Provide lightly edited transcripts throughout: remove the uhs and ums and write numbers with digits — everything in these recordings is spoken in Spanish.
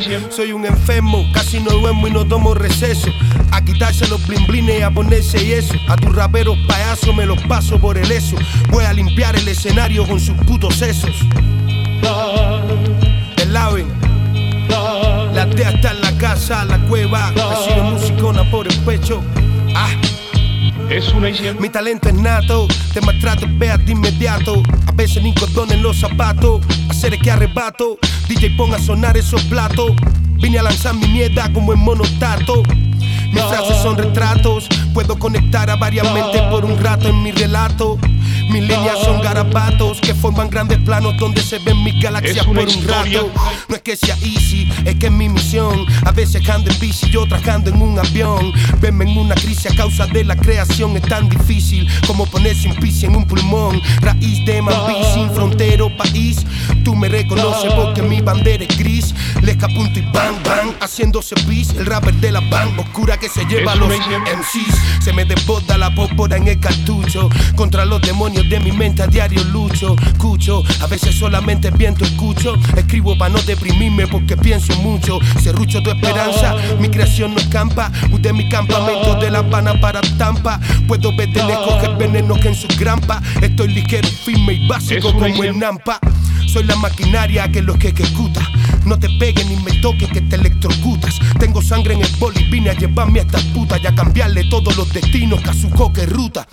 Soy un enfermo, casi no duermo y no tomo receso. A quitarse los blimblines y a ponerse yeso. A tus raperos payasos me los paso por el eso. Voy a limpiar el escenario con sus putos sesos. El Laven, la aldea está en la casa, la cueva. Recibe musicona por el pecho. Es una hicieron. Mi talento es nato, te maltrato, veas de inmediato. A veces ni cordón en los zapatos. Hacer es que arrebato, DJ ponga a sonar esos platos. Vine a lanzar mi mierda como en monotato. Mis frases son retratos, puedo conectar a varias mentes por un rato en mi relato. Mis líneas son garabatos que forman grandes planos donde se ven mis galaxias por un rato. No es que sea easy, es que es mi misión. A veces ando en bici y otras ando en un avión. Verme en una crisis a causa de la creación es tan difícil como ponerse un pis en un pulmón. Raíz de Mambí, sin frontero país. Tú me reconoces porque mi bandera es gris. Les capunto y bang bang, haciéndose pis. El rapper de la band oscura que se lleva a los MCs. Se me desborda la pólvora en el cartucho. Contra los demonios de mi mente a diario lucho. Escucho, a veces solamente viento escucho. Escribo para no deprimirme porque pienso mucho. Serrucho tu esperanza, mi creación no escampa. De mi campamento de La Habana para Tampa. Puedo ver de lejos el veneno que en su grampa. Estoy ligero, firme y básico como el Nampa. Soy la maquinaria que los que ejecuta. No te pegues ni me toques que te electrocutas. Tengo sangre en el boli, vine a llevarme a estas putas y a cambiarle todos los destinos que a su coque ruta.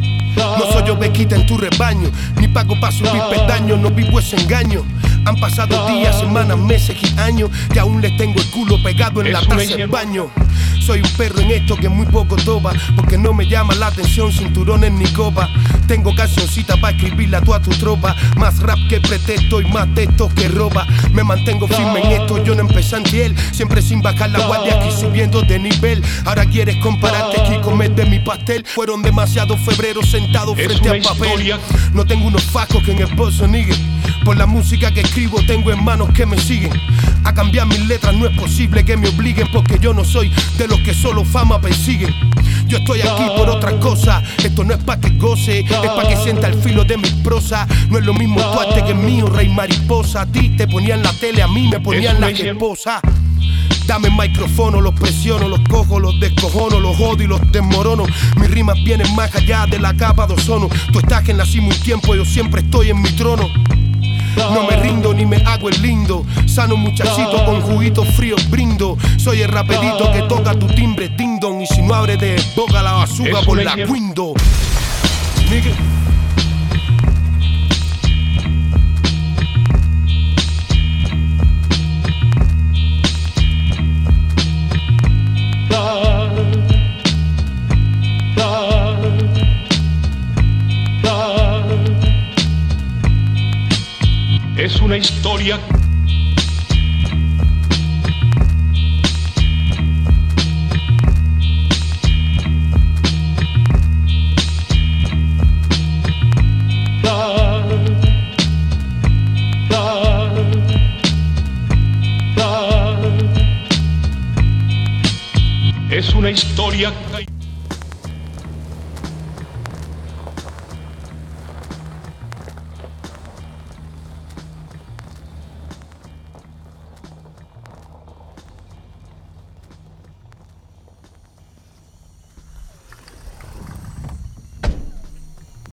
No soy ovequita en tu rebaño, ni pago pa' subir peldaño, no vivo ese engaño. Han pasado días, semanas, meses y años y aún les tengo el culo pegado en la taza del baño. Soy un perro en esto que muy poco topa, porque no me llama la atención cinturones ni copa. Tengo cancioncita para escribirle a toda tu tropa. Más rap que pretexto y más textos que roba. Me mantengo firme en esto, yo no empecé antiel. Siempre sin bajar la guardia, aquí subiendo de nivel. Ahora quieres compararte aquí, comer de mi pastel. Fueron demasiados febreros sentados frente al papel. No tengo unos facos que en el bolso niguen. Por la música que escribo tengo hermanos que me siguen. A cambiar mis letras no es posible que me obliguen, porque yo no soy de los que solo fama persiguen. Yo estoy aquí por otra cosa. Esto no es pa' que goce, es pa' que sienta el filo de mis prosas. No es lo mismo tu arte que el mío, rey mariposa. A ti te ponían la tele, a mí me ponían la esposa. Dame el micrófono, los presiono, los cojo, los descojono, los odio y los desmorono. Mis rimas vienen más allá de la capa de ozono. Tú estás que nací muy tiempo, yo siempre estoy en mi trono. No me rindo ni me hago el lindo. Sano muchachito con juguitos fríos brindo. Soy el raperito que toca tu timbre ding dong. Y si no abre de boca la bazooka por la window. Nigga. Es una historia. Es una historia.